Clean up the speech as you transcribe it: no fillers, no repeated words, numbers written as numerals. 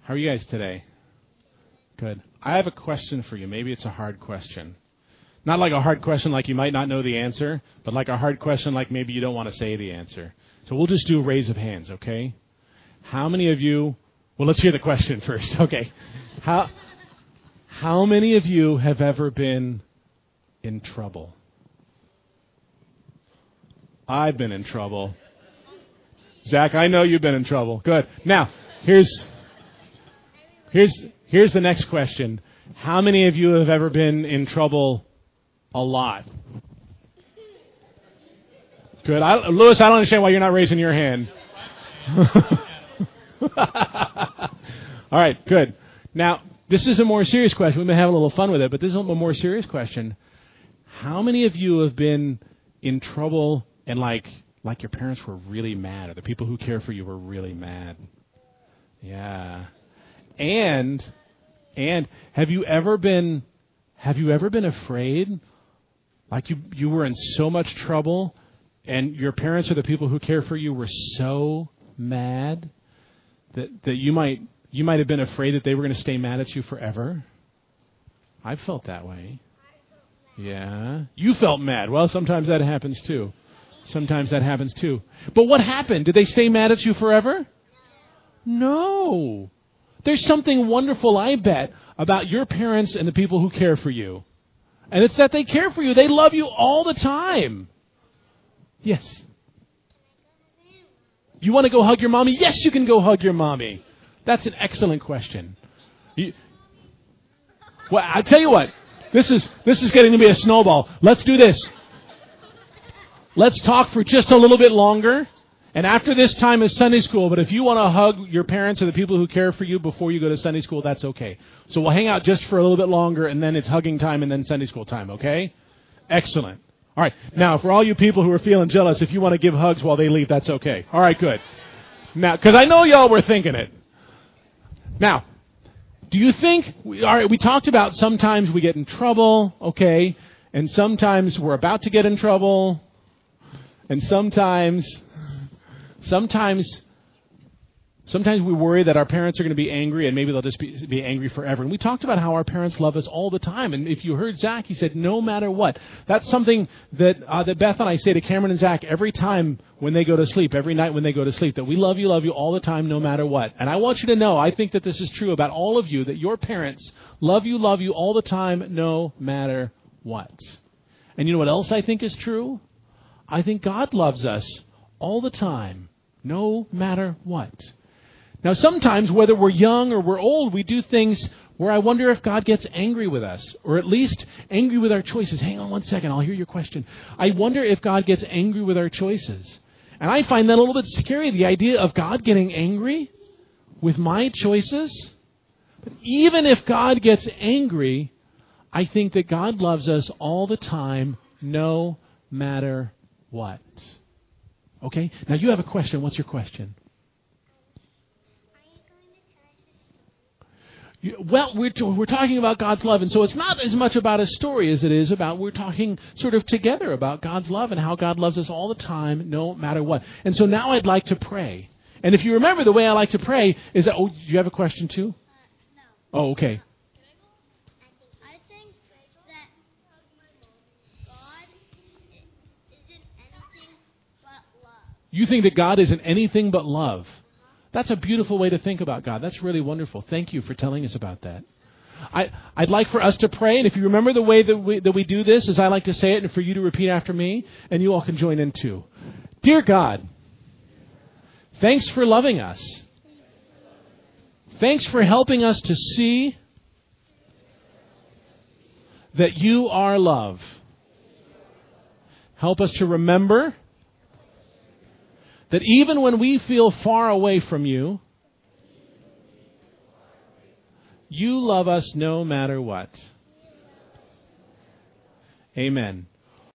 How are you guys today? Good. I have a question for you. Maybe it's a hard question. Not like a hard question like you might not know the answer, but like a hard question like maybe you don't want to say the answer. So we'll just do a raise of hands, okay? How many of you... Well, let's hear the question first. Okay. How many of you have ever been in trouble? I've been in trouble. Zach, I know you've been in trouble. Good. Now, here's the next question. How many of you have ever been in trouble a lot? Good. Lewis, I don't understand why you're not raising your hand. All right, good. Now, this is a more serious question. We've been having a little fun with it, but this is a more serious question. How many of you have been in trouble and like your parents were really mad, or the people who care for you were really mad? Yeah. And have you ever been afraid? Like you were in so much trouble and your parents or the people who care for you were so mad that you might have been afraid that they were going to stay mad at you forever? I felt that way. Yeah. You felt mad. Well, sometimes that happens too. But what happened? Did they stay mad at you forever? No. There's something wonderful, I bet, about your parents and the people who care for you. And it's that they care for you. They love you all the time. Yes. You want to go hug your mommy? Yes, you can go hug your mommy. That's an excellent question. Well, I'll tell you what. This is getting to be a snowball. Let's do this. Let's talk for just a little bit longer. And after this time is Sunday school, but if you want to hug your parents or the people who care for you before you go to Sunday school, that's okay. So we'll hang out just for a little bit longer, and then it's hugging time and then Sunday school time, okay? Excellent. All right. Now, for all you people who are feeling jealous, if you want to give hugs while they leave, that's okay. All right, good. Now, because I know y'all were thinking it. Now, do you think, we talked about sometimes we get in trouble, okay, and sometimes we're about to get in trouble, and sometimes we worry that our parents are going to be angry and maybe they'll just be angry forever. And we talked about how our parents love us all the time. And if you heard Zach, he said, no matter what. That's something that Beth and I say to Cameron and Zach every time when they go to sleep, every night when they go to sleep, that we love you all the time, no matter what. And I want you to know, I think that this is true about all of you, that your parents love you all the time, no matter what. And you know what else I think is true? I think God loves us all the time, no matter what. Now, sometimes, whether we're young or we're old, we do things where I wonder if God gets angry with us, or at least angry with our choices. Hang on one second, I'll hear your question. I wonder if God gets angry with our choices. And I find that a little bit scary, the idea of God getting angry with my choices. But even if God gets angry, I think that God loves us all the time, no matter what. Okay? Now you have a question. What's your question? Well, we're talking about God's love, and so it's not as much about a story as it is about we're talking sort of together about God's love and how God loves us all the time, no matter what. And so now I'd like to pray. And if you remember, the way I like to pray is that... Oh, do you have a question too? No. Oh, okay. I think that God isn't anything but love. You think that God isn't anything but love. That's a beautiful way to think about God. That's really wonderful. Thank you for telling us about that. I'd like for us to pray, and if you remember the way that we do this, is I like to say it, and for you to repeat after me, and you all can join in too. Dear God, thanks for loving us. Thanks for helping us to see that you are love. Help us to remember that even when we feel far away from you, you love us no matter what. Amen.